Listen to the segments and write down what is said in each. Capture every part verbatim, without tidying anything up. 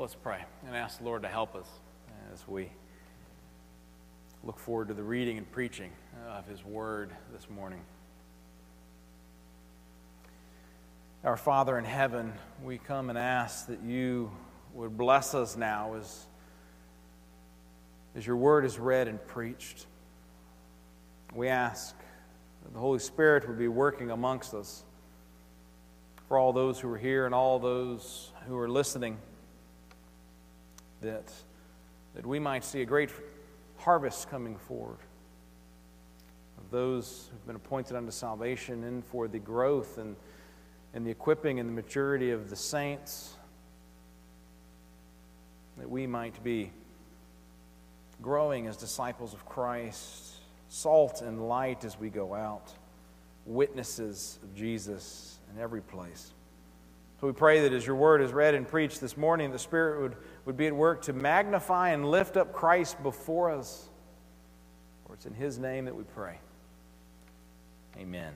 Let's pray and ask the Lord to help us as we look forward to the reading and preaching of His Word this morning. Our Father in heaven, we come and ask that you would bless us now as, as your Word is read and preached. We ask that the Holy Spirit would be working amongst us for all those who are here and all those who are listening, that, that we might see a great harvest coming forward of those who've been appointed unto salvation, and for the growth and, and the equipping and the maturity of the saints, that we might be growing as disciples of Christ, salt and light as we go out, witnesses of Jesus in every place. So we pray that as your word is read and preached this morning, the Spirit would, would be at work to magnify and lift up Christ before us. For it's in His name that we pray. Amen.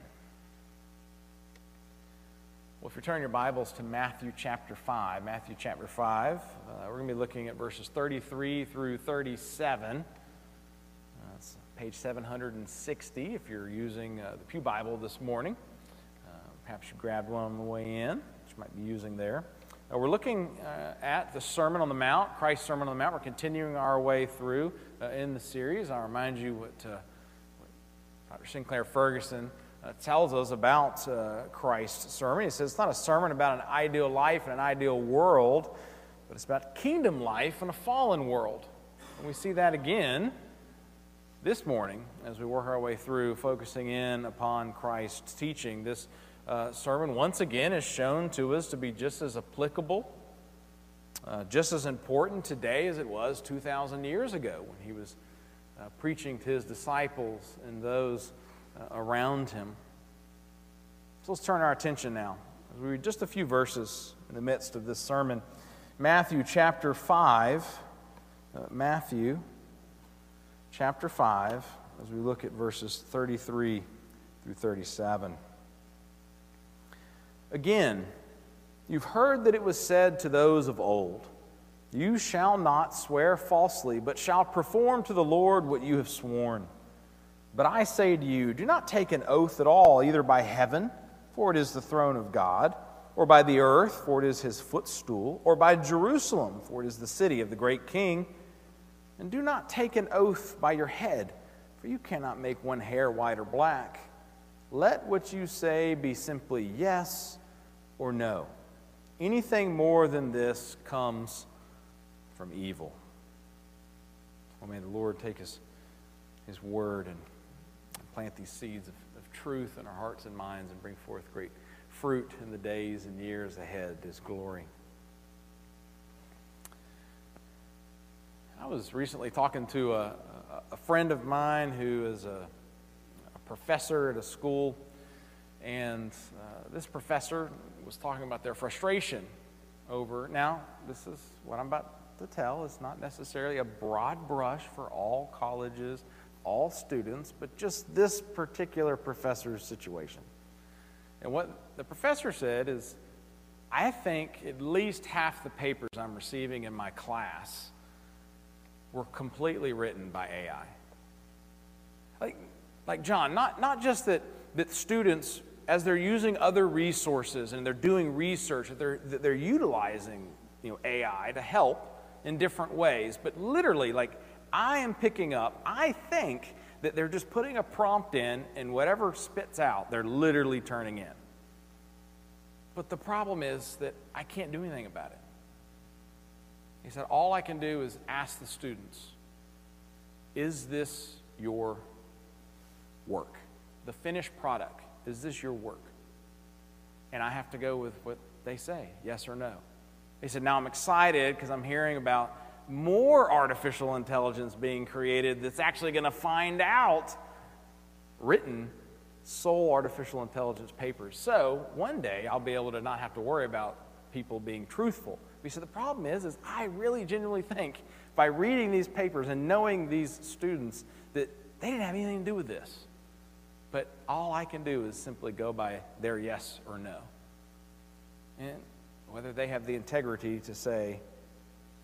Well, if you turn your Bibles to Matthew chapter five, Matthew chapter five, uh, we're going to be looking at verses thirty-three through thirty-seven. Uh, that's page seven hundred sixty if you're using uh, the Pew Bible this morning. Uh, perhaps you grabbed one on the way in, which you might be using there. Uh, we're looking uh, at the Sermon on the Mount, Christ's Sermon on the Mount. We're continuing our way through uh, in the series. I'll remind you what, uh, what Doctor Sinclair Ferguson uh, tells us about uh, Christ's sermon. He says it's not a sermon about an ideal life and an ideal world, but it's about kingdom life in a fallen world. And we see that again this morning as we work our way through, focusing in upon Christ's teaching. This Uh, sermon once again is shown to us to be just as applicable, uh, just as important today as it was two thousand years ago when he was uh, preaching to his disciples and those uh, around him. So let's turn our attention now as we read just a few verses in the midst of this sermon. Matthew chapter five, uh, Matthew chapter five, as we look at verses thirty-three through thirty-seven. Again, you've heard that it was said to those of old, "You shall not swear falsely, but shall perform to the Lord what you have sworn. But I say to you, do not take an oath at all, either by heaven, for it is the throne of God, or by the earth, for it is His footstool, or by Jerusalem, for it is the city of the great King. And do not take an oath by your head, for you cannot make one hair white or black. Let what you say be simply yes or no. Anything more than this comes from evil." Oh, may the Lord take His, his word and plant these seeds of, of truth in our hearts and minds and bring forth great fruit in the days and years ahead, His glory. I was recently talking to a, a, a friend of mine who is a professor at a school, and uh, this professor was talking about their frustration over, now this is what I'm about to tell, it's not necessarily a broad brush for all colleges, all students, but just this particular professor's situation. And what the professor said is, I think at least half the papers I'm receiving in my class were completely written by A I. Like, Like, John, not, not just that, that students, as they're using other resources and they're doing research, that they're, that they're utilizing, you know, A I to help in different ways, but literally, like, I am picking up, I think that they're just putting a prompt in, and whatever spits out, they're literally turning in. But the problem is that I can't do anything about it. He said, all I can do is ask the students, is this your work? The finished product, is this your work? And I have to go with what they say, yes or no. He said, now I'm excited because I'm hearing about more artificial intelligence being created that's actually going to find out written sole artificial intelligence papers. So one day I'll be able to not have to worry about people being truthful. He said, the problem is, is I really genuinely think by reading these papers and knowing these students that they didn't have anything to do with this. But all I can do is simply go by their yes or no. And whether they have the integrity to say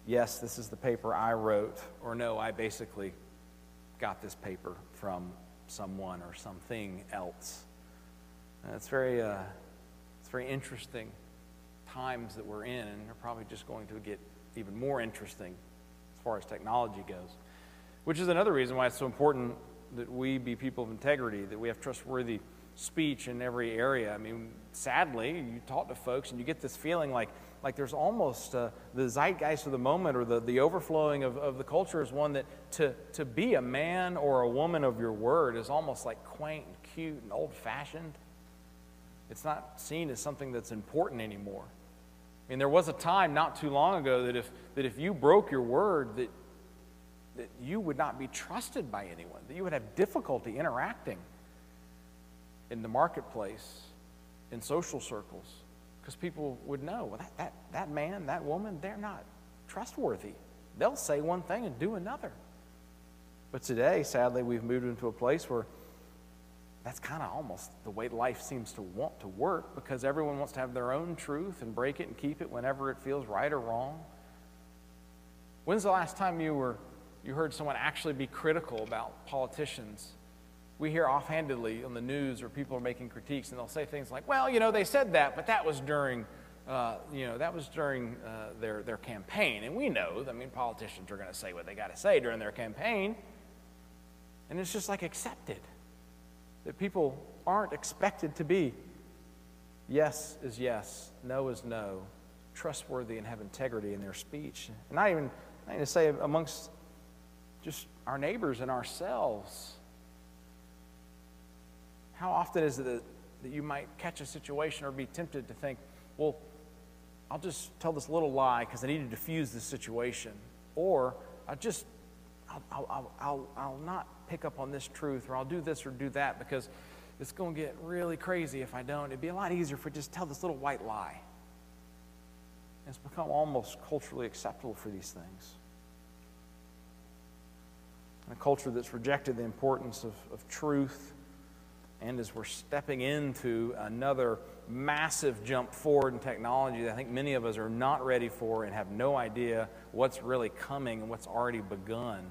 yes, this is the paper I wrote, or no, I basically got this paper from someone or something else. And it's very, uh, it's very interesting times that we're in, and they're probably just going to get even more interesting as far as technology goes, which is another reason why it's so important that we be people of integrity, that we have trustworthy speech in every area. I mean, sadly, you talk to folks and you get this feeling like like there's almost uh, the zeitgeist of the moment, or the, the overflowing of, of the culture is one that to, to be a man or a woman of your word is almost like quaint and cute and old-fashioned. It's not seen as something that's important anymore. I mean, there was a time not too long ago that if, that if you broke your word, that, that you would not be trusted by anyone, that you would have difficulty interacting in the marketplace, in social circles, because people would know, well, that, that, that man, that woman, they're not trustworthy. They'll say one thing and do another. But today, sadly, we've moved into a place where that's kind of almost the way life seems to want to work, because everyone wants to have their own truth and break it and keep it whenever it feels right or wrong. When's the last time you were you heard someone actually be critical about politicians? We hear offhandedly on the news, or people are making critiques, and they'll say things like, well, you know, they said that, but that was during, uh, you know, that was during uh, their, their campaign. And we know, I mean, politicians are going to say what they got to say during their campaign. And it's just like accepted that people aren't expected to be yes is yes, no is no, trustworthy and have integrity in their speech. And not even, not even to say amongst just our neighbors and ourselves. How often is it that, that you might catch a situation or be tempted to think, well, I'll just tell this little lie because I need to diffuse this situation. Or I'll just, I'll, I'll, I'll, I'll not pick up on this truth, or I'll do this or do that because it's going to get really crazy if I don't. It'd be a lot easier if we just tell this little white lie. It's become almost culturally acceptable for these things. In a culture that's rejected the importance of, of truth, and as we're stepping into another massive jump forward in technology that I think many of us are not ready for and have no idea what's really coming and what's already begun,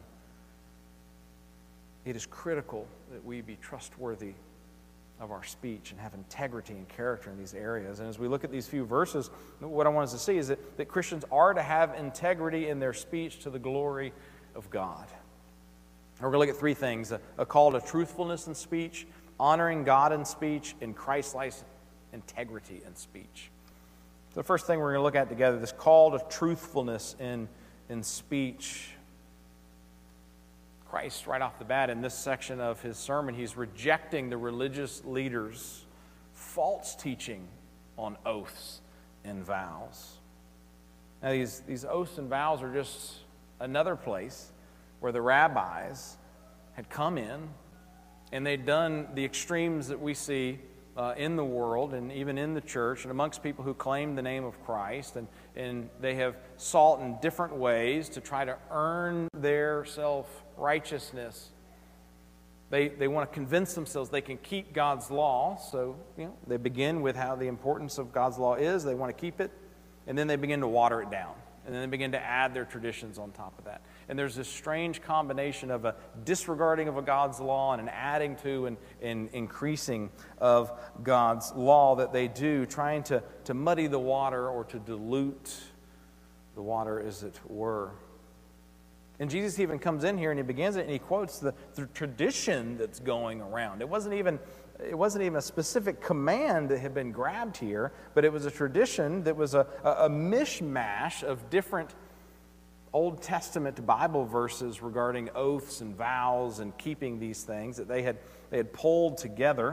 it is critical that we be trustworthy of our speech and have integrity and character in these areas. And as we look at these few verses, what I want us to see is that, that Christians are to have integrity in their speech to the glory of God. And we're going to look at three things: a, a call to truthfulness in speech, honoring God in speech, and Christ-like integrity in speech. So the first thing we're going to look at together, this call to truthfulness in, in speech. Christ, right off the bat in this section of his sermon, he's rejecting the religious leaders' false teaching on oaths and vows. Now, these, these oaths and vows are just another place where the rabbis had come in and they'd done the extremes that we see uh, in the world and even in the church and amongst people who claim the name of Christ. And, and they have sought in different ways to try to earn their self-righteousness. They, they want to convince themselves they can keep God's law. So, you know, they begin with how the importance of God's law is. They want to keep it. And then they begin to water it down. And then they begin to add their traditions on top of that. And there's this strange combination of a disregarding of a God's law and an adding to and, and increasing of God's law that they do, trying to, to muddy the water or to dilute the water, as it were. And Jesus even comes in here and he begins it and he quotes the, the tradition that's going around. It wasn't even It wasn't even a specific command that had been grabbed here, but it was a tradition that was a, a, a mishmash of different Old Testament Bible verses regarding oaths and vows and keeping these things that they had, they had pulled together.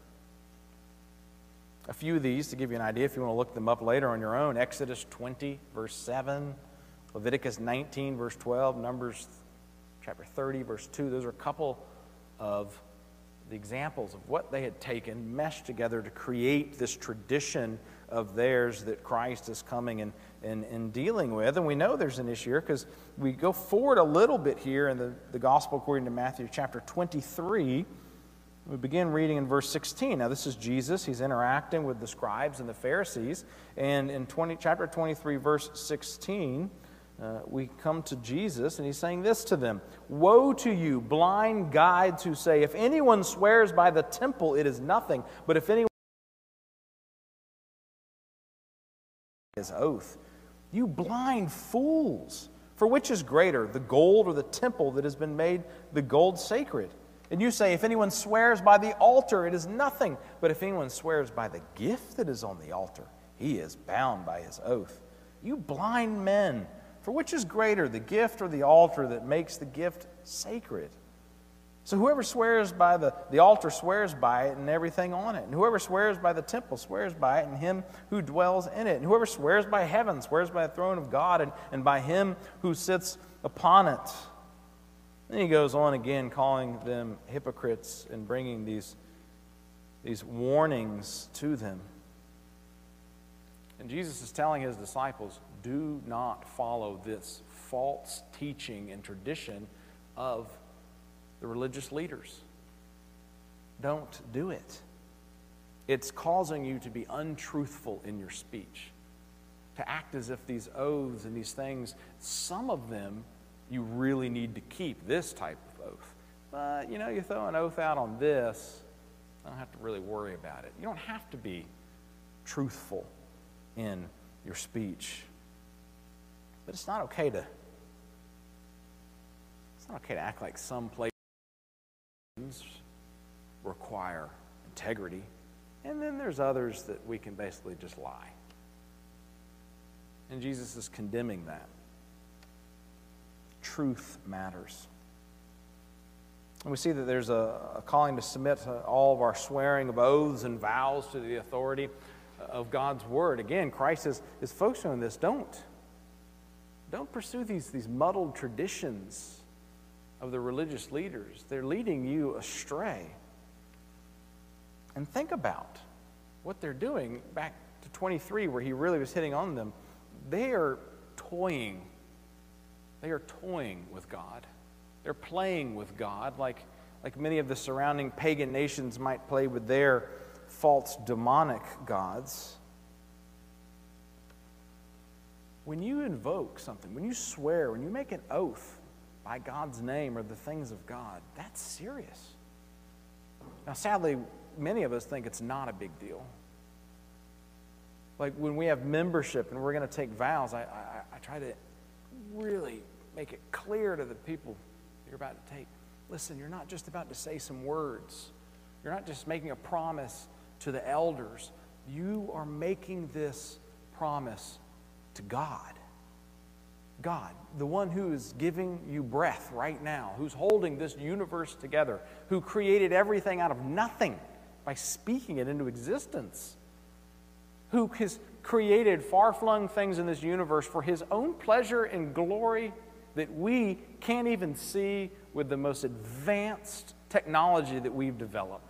A few of these, to give you an idea, if you want to look them up later on your own: Exodus twenty, verse seven, Leviticus nineteen, verse twelve, Numbers chapter thirty, verse two. Those are a couple of the examples of what they had taken, meshed together to create this tradition of theirs that Christ is coming and, and, and dealing with. And we know there's an issue here because we go forward a little bit here in the, the Gospel according to Matthew chapter twenty-three. We begin reading in verse sixteen. Now this is Jesus. He's interacting with the scribes and the Pharisees. And in twenty, chapter twenty-three, verse sixteen, uh, we come to Jesus, and he's saying this to them: "Woe to you, blind guides, who say, if anyone swears by the temple, it is nothing. But if anyone his oath, you blind fools! For which is greater, the gold or the temple that has been made the gold sacred? And you say, if anyone swears by the altar, it is nothing. But if anyone swears by the gift that is on the altar, he is bound by his oath. You blind men! For which is greater, the gift or the altar that makes the gift sacred? So whoever swears by the, the altar swears by it and everything on it. And whoever swears by the temple swears by it and him who dwells in it. And whoever swears by heaven swears by the throne of God and, and by him who sits upon it." Then he goes on again, calling them hypocrites and bringing these, these warnings to them. And Jesus is telling his disciples, do not follow this false teaching and tradition of the religious leaders. Don't do it. It's causing you to be untruthful in your speech, to act as if these oaths and these things, some of them you really need to keep, this type of oath. But, you know, you throw an oath out on this, I don't have to really worry about it. You don't have to be truthful in your speech. But it's not okay to, it's not okay to act like some places require integrity, and then there's others that we can basically just lie. And Jesus is condemning that. Truth matters. And we see that there's a, a calling to submit to all of our swearing of oaths and vows to the authority of God's word. Again, Christ is, is focusing on this. Don't, don't pursue these, these muddled traditions of the religious leaders. They're leading you astray. And think about what they're doing back to twenty-three, where he really was hitting on them. They are toying. They are toying with God. They're playing with God like, like many of the surrounding pagan nations might play with their false demonic gods. When you invoke something, when you swear, when you make an oath by God's name or the things of God, that's serious. Now, sadly, many of us think it's not a big deal. Like when we have membership and we're going to take vows, I, I, I try to really make it clear to the people you're about to take, listen, you're not just about to say some words. You're not just making a promise to the elders. You are making this promise to God. God, the one who is giving you breath right now, who's holding this universe together, who created everything out of nothing by speaking it into existence, who has created far-flung things in this universe for his own pleasure and glory that we can't even see with the most advanced technology that we've developed.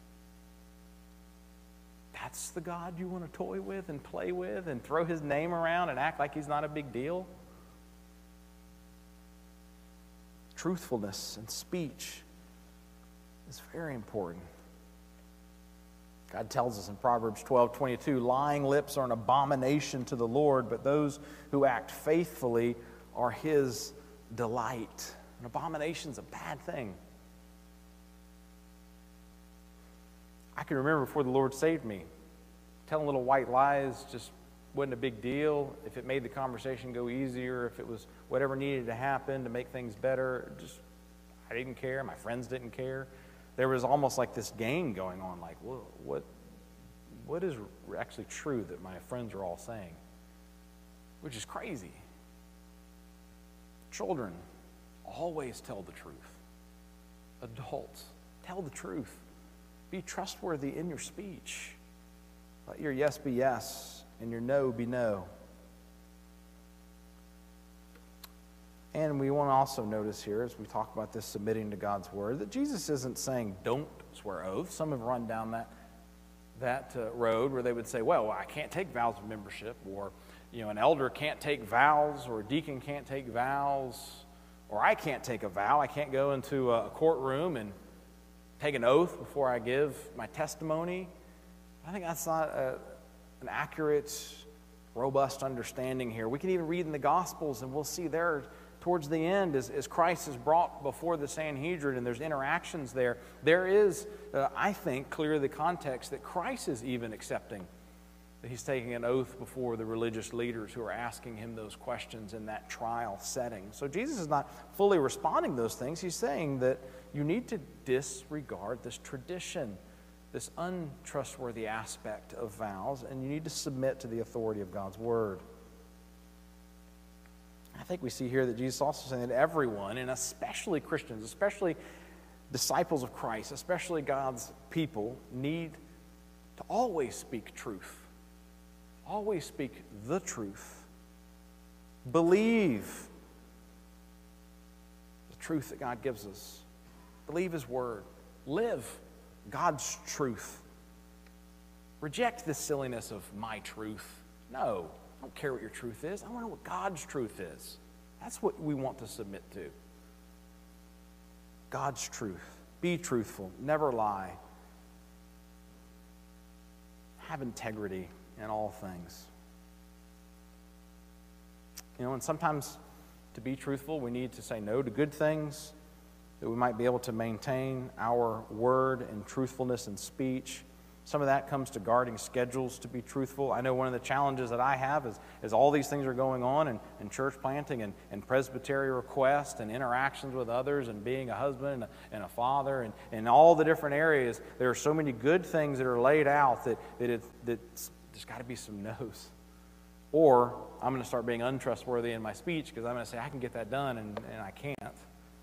That's the God you want to toy with and play with and throw his name around and act like he's not a big deal? Truthfulness and speech is very important. God tells us in Proverbs twelve twenty-two, lying lips are an abomination to the Lord, but those who act faithfully are his delight. An abomination is a bad thing. I can remember before the Lord saved me, telling little white lies just wasn't a big deal. If it made the conversation go easier, if it was whatever needed to happen to make things better, just I didn't care. My friends didn't care. There was almost like this game going on, like, well, what, what is actually true that my friends are all saying? Which is crazy. Children, always tell the truth. Adults, tell the truth. Be trustworthy in your speech. Let your yes be yes and your no be no. And we want to also notice here, as we talk about this submitting to God's word, that Jesus isn't saying don't swear oaths. Some have run down that, that uh, road where they would say, well, I can't take vows of membership, or you know, an elder can't take vows, or a deacon can't take vows, or I can't take a vow. I can't go into a courtroom and take an oath before I give my testimony. I think that's not a, an accurate robust understanding here. We can even read in the Gospels, and we'll see there towards the end, as, as Christ is brought before the Sanhedrin and there's interactions there, there is, uh, I think, clear the context that Christ is even accepting that he's taking an oath before the religious leaders who are asking him those questions in that trial setting. So Jesus is not fully responding to those things. He's saying that you need to disregard this tradition, this untrustworthy aspect of vows, and you need to submit to the authority of God's word. I think we see here that Jesus also saying that everyone, and especially Christians, especially disciples of Christ, especially God's people, need to always speak truth. Always speak the truth. Believe the truth that God gives us. Believe His word. Live God's truth. Reject this silliness of my truth. No. I don't care what your truth is. I want to know what God's truth is. That's what we want to submit to. God's truth. Be truthful. Never lie. Have integrity in all things. You know, and sometimes to be truthful, we need to say no to good things, that we might be able to maintain our word and truthfulness in speech. Some of that comes to guarding schedules to be truthful. I know one of the challenges that I have is, is all these things are going on in, in church planting and, and presbytery requests and interactions with others and being a husband and a, and a father and, and all the different areas. There are so many good things that are laid out that, that, it, that there's got to be some no's. Or I'm going to start being untrustworthy in my speech because I'm going to say I can get that done and, and I can't. And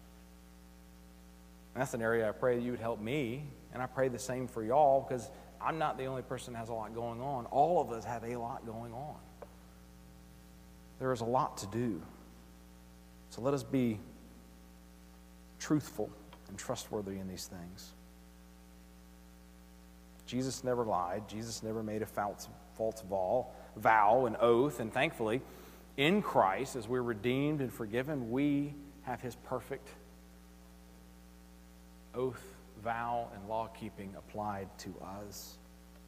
that's an area I pray that you would help me, and I pray the same for y'all because I'm not the only person that has a lot going on. All of us have a lot going on. There is a lot to do. So let us be truthful and trustworthy in these things. Jesus never lied. Jesus never made a false, false vow, vow, an oath. And thankfully, in Christ, as we're redeemed and forgiven, we have His perfect oath, vow, and law-keeping applied to us.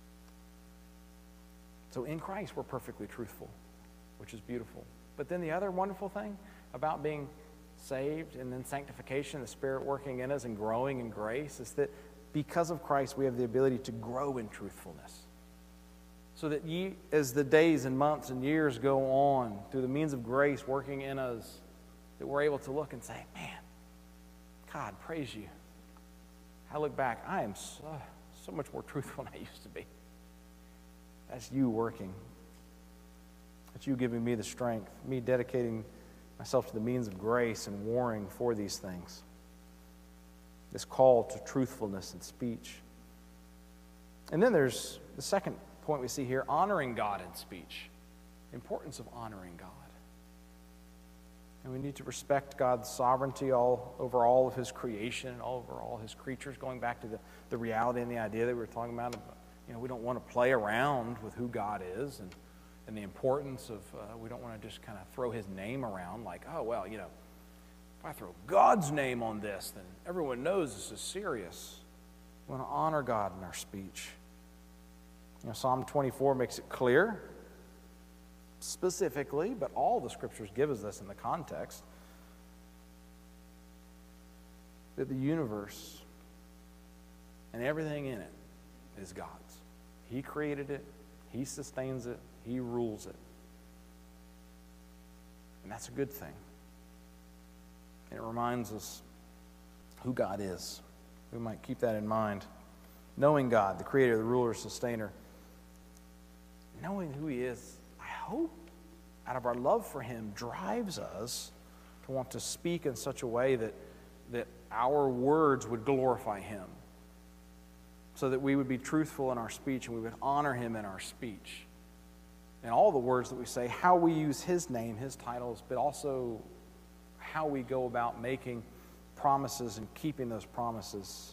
So in Christ, we're perfectly truthful, which is beautiful. But then the other wonderful thing about being saved and then sanctification, the Spirit working in us and growing in grace, is that because of Christ, we have the ability to grow in truthfulness. So that ye, as the days and months and years go on, through the means of grace working in us, that we're able to look and say, man, God, praise you. I look back, I am so, so much more truthful than I used to be. That's you working. That's you giving me the strength, me dedicating myself to the means of grace and warring for these things. This call to truthfulness in speech. And then there's the second point we see here, honoring God in speech. The importance of honoring God. And we need to respect God's sovereignty all over all of His creation and all over all His creatures, going back to the, the reality and the idea that we were talking about. You know, we don't want to play around with who God is and, and the importance of, uh, we don't want to just kind of throw His name around like, oh, well, you know, if I throw God's name on this, then everyone knows this is serious. We want to honor God in our speech. You know, Psalm twenty-four makes it clear, specifically, but all the scriptures give us this in the context, that the universe and everything in it is God's. He created it, He sustains it, He rules it. And that's a good thing. And it reminds us who God is. We might keep that in mind. Knowing God, the creator, the ruler, sustainer, knowing who He is, I hope, out of our love for Him, drives us to want to speak in such a way that, that our words would glorify Him, so that we would be truthful in our speech and we would honor Him in our speech. And all the words that we say, how we use His name, His titles, but also how we go about making promises and keeping those promises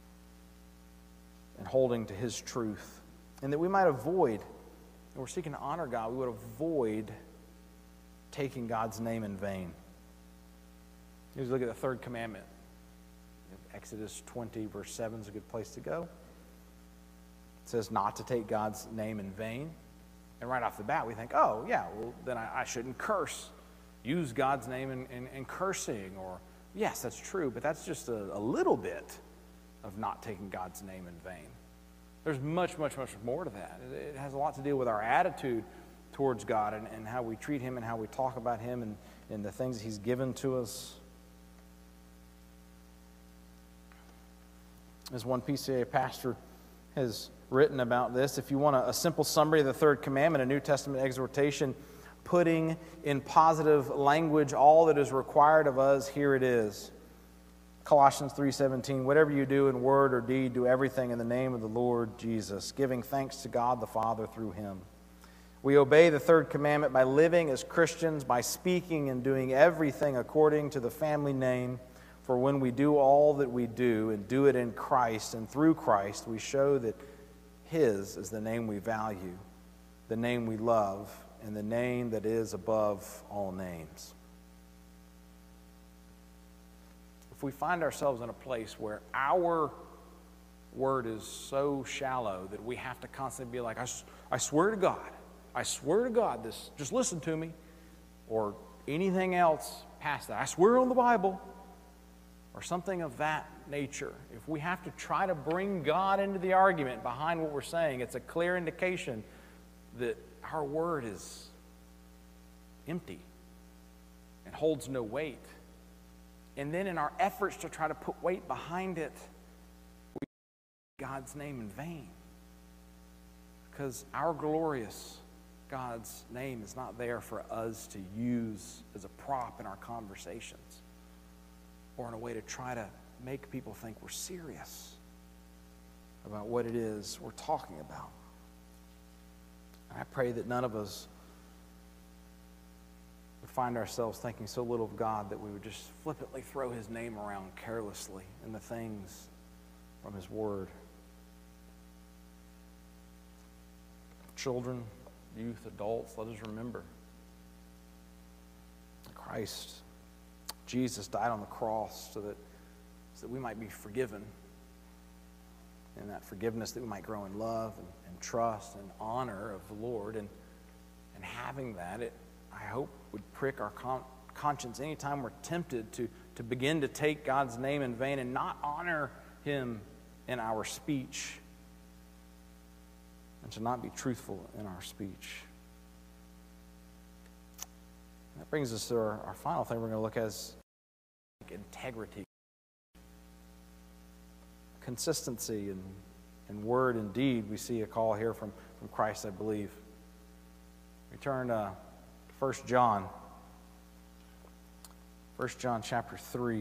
and holding to His truth. And that we might avoid, and we're seeking to honor God, we would avoid taking God's name in vain. Here's a look at the third commandment. Exodus twenty, verse seven is a good place to go. It says not to take God's name in vain. And right off the bat, we think, oh, yeah, well, then I, I shouldn't curse. Use God's name in, in, in cursing. Or, yes, that's true, but that's just a, a little bit of not taking God's name in vain. There's much, much, much more to that. It, it has a lot to do with our attitude towards God and, and how we treat Him and how we talk about Him and, and the things He's given to us. As one P C A pastor has written about this, if you want a, a simple summary of the third commandment, a New Testament exhortation, putting in positive language all that is required of us, here it is. Colossians three seventeen, whatever you do in word or deed, do everything in the name of the Lord Jesus, giving thanks to God the Father through Him. We obey the third commandment by living as Christians, by speaking and doing everything according to the family name. For when we do all that we do and do it in Christ and through Christ, we show that His is the name we value, the name we love, and the name that is above all names. If we find ourselves in a place where our word is so shallow that we have to constantly be like, I, I swear to God, I swear to God, this, just listen to me, or anything else past that, I swear on the Bible, or something of that nature. If we have to try to bring God into the argument behind what we're saying, it's a clear indication that our word is empty and holds no weight. And then in our efforts to try to put weight behind it, we use God's name in vain. Because our glorious God's name is not there for us to use as a prop in our conversations, or in a way to try to make people think we're serious about what it is we're talking about. And I pray that none of us would find ourselves thinking so little of God that we would just flippantly throw His name around carelessly in the things from His Word. Children, youth, adults, let us remember Christ, Jesus died on the cross so that, so that we might be forgiven. And that forgiveness, that we might grow in love and, and trust and honor of the Lord. And, and having that, it, I hope, would prick our con- conscience anytime we're tempted to, to begin to take God's name in vain and not honor Him in our speech, and to not be truthful in our speech. And that brings us to our, our final thing we're going to look at is integrity. Consistency in, in word and deed. We see a call here from, from Christ, I believe. We turn to First John. First John chapter three.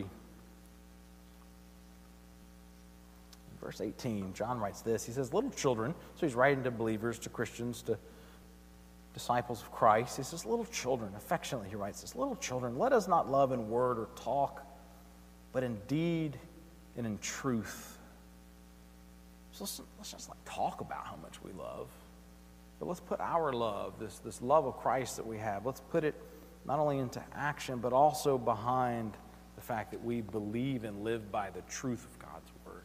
Verse eighteen, John writes this. He says, little children, so he's writing to believers, to Christians, to disciples of Christ. He says, little children, affectionately he writes this, little children, let us not love in word or talk, but in deed and in truth. So let's, let's just like talk about how much we love, but let's put our love, this, this love of Christ that we have, let's put it not only into action, but also behind the fact that we believe and live by the truth of God's word.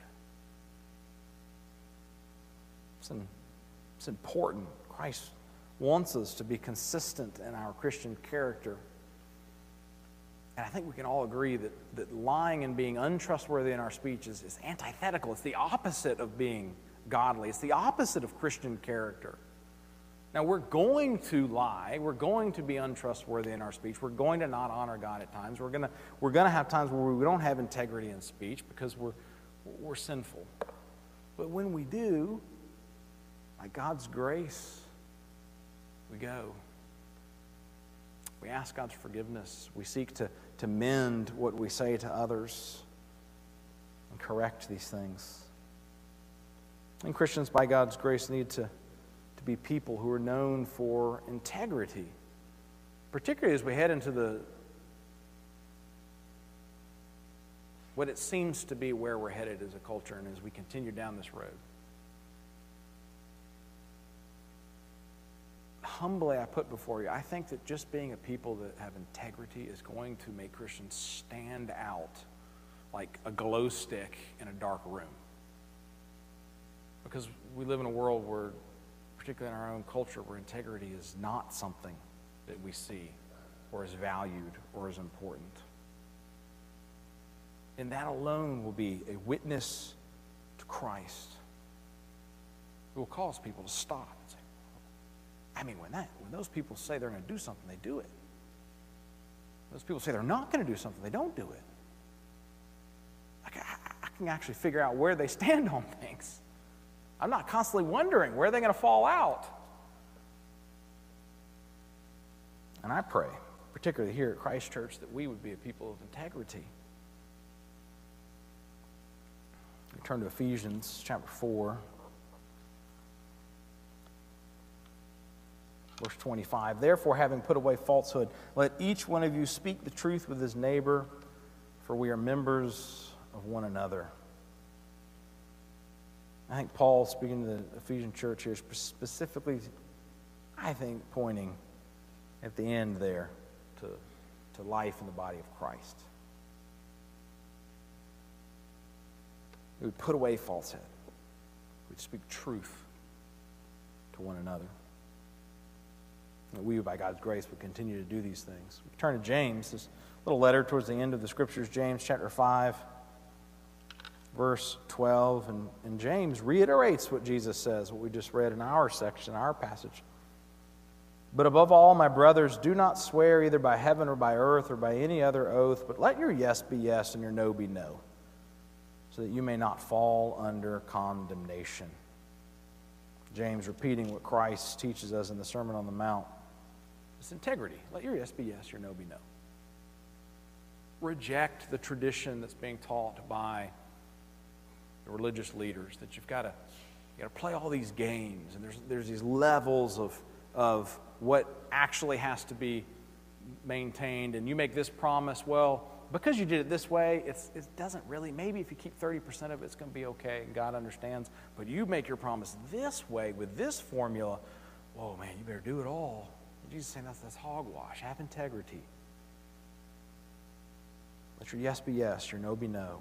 It's, an, it's important. Christ wants us to be consistent in our Christian character. And I think we can all agree that, that lying and being untrustworthy in our speech is, is antithetical. It's the opposite of being godly. It's the opposite of Christian character. Now, we're going to lie. We're going to be untrustworthy in our speech. We're going to not honor God at times. We're going to, we're going to have times where we don't have integrity in speech because we're, we're sinful. But when we do, by God's grace, we go. We ask God's forgiveness. We seek to, to mend what we say to others and correct these things. And Christians, by God's grace, need to, to be people who are known for integrity, particularly as we head into the what it seems to be where we're headed as a culture and as we continue down this road. Humbly, I put before you, I think that just being a people that have integrity is going to make Christians stand out like a glow stick in a dark room. Because we live in a world where particularly in our own culture where integrity is not something that we see or is valued or is important. And that alone will be a witness to Christ. It will cause people to stop and say, I mean, when that when those people say they're going to do something, they do it. Those people say they're not going to do something, they don't do it. I can, I can actually figure out where they stand on things. I'm not constantly wondering where they're going to fall out. And I pray, particularly here at Christ Church, that we would be a people of integrity. We turn to Ephesians chapter four, verse twenty-five. Therefore, having put away falsehood, let each one of you speak the truth with his neighbor, for we are members of one another. I think Paul, speaking to the Ephesian church here, specifically, I think, pointing at the end there to, to life in the body of Christ. We would put away falsehood. We'd speak truth to one another. And we, by God's grace, would continue to do these things. We turn to James, this little letter towards the end of the Scriptures, James chapter five, verse twelve. And, and James reiterates what Jesus says, what we just read in our section, our passage. But above all, my brothers, do not swear either by heaven or by earth or by any other oath, but let your yes be yes and your no be no, so that you may not fall under condemnation. James repeating what Christ teaches us in the Sermon on the Mount. It's integrity. Let your yes be yes, your no be no. Reject the tradition that's being taught by the religious leaders that you've got to you got to play all these games, and there's there's these levels of of what actually has to be maintained, and you make this promise, well, because you did it this way, it's, it doesn't really, maybe if you keep thirty percent of it, it's going to be okay, and God understands, but you make your promise this way, with this formula, whoa, man, you better do it all. And Jesus is saying that's, that's hogwash. Have integrity. Let your yes be yes, your no be no.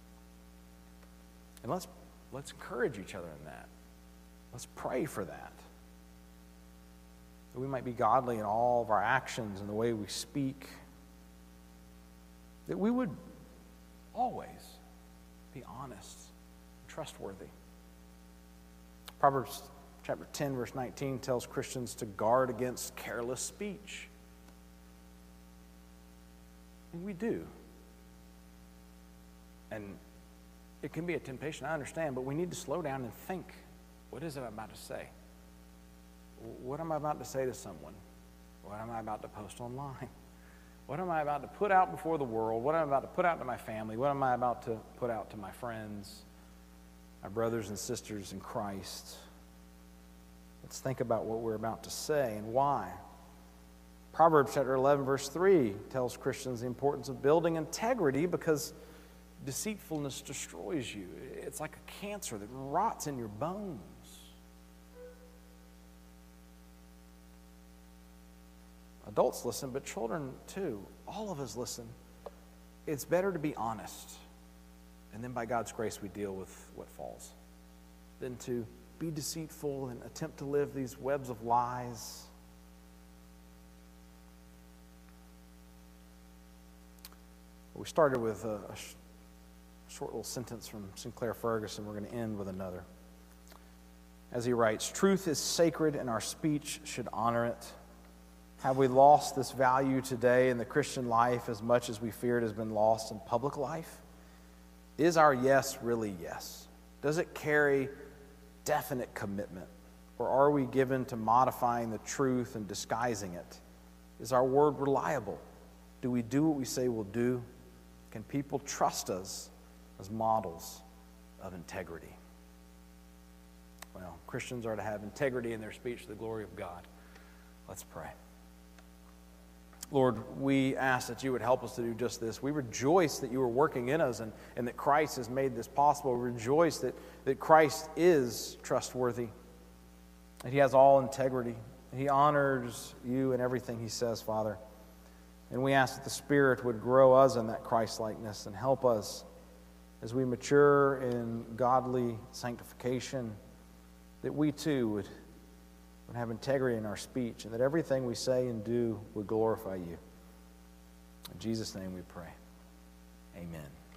And let's, let's encourage each other in that. Let's pray for that. That we might be godly in all of our actions and the way we speak. That we would always be honest and trustworthy. Proverbs chapter ten, verse nineteen tells Christians to guard against careless speech. And we do. And it can be a temptation, I understand, but we need to slow down and think, what is it I'm about to say? What am I about to say to someone? What am I about to post online? What am I about to put out before the world? What am I about to put out to my family? What am I about to put out to my friends, my brothers and sisters in Christ? Let's think about what we're about to say and why. Proverbs chapter eleven, verse three tells Christians the importance of building integrity because deceitfulness destroys you. It's like a cancer that rots in your bones. Adults listen, but children too. All of us listen. It's better to be honest, and then by God's grace we deal with what falls, than to be deceitful and attempt to live these webs of lies. We started with a, a sh- short little sentence from Sinclair Ferguson. We're going to end with another. As he writes, "Truth is sacred and our speech should honor it. Have we lost this value today in the Christian life as much as we fear it has been lost in public life? Is our yes really yes? Does it carry definite commitment? Or are we given to modifying the truth and disguising it? Is our word reliable? Do we do what we say we'll do? Can people trust us as models of integrity?" Well, Christians are to have integrity in their speech to the glory of God. Let's pray. Lord, we ask that you would help us to do just this. We rejoice that you are working in us and, and that Christ has made this possible. We rejoice that, that Christ is trustworthy, that he has all integrity. He honors you in everything he says, Father. And we ask that the Spirit would grow us in that Christ-likeness and help us as we mature in godly sanctification, that we too would would have integrity in our speech, and that everything we say and do would glorify you. In Jesus' name we pray. Amen.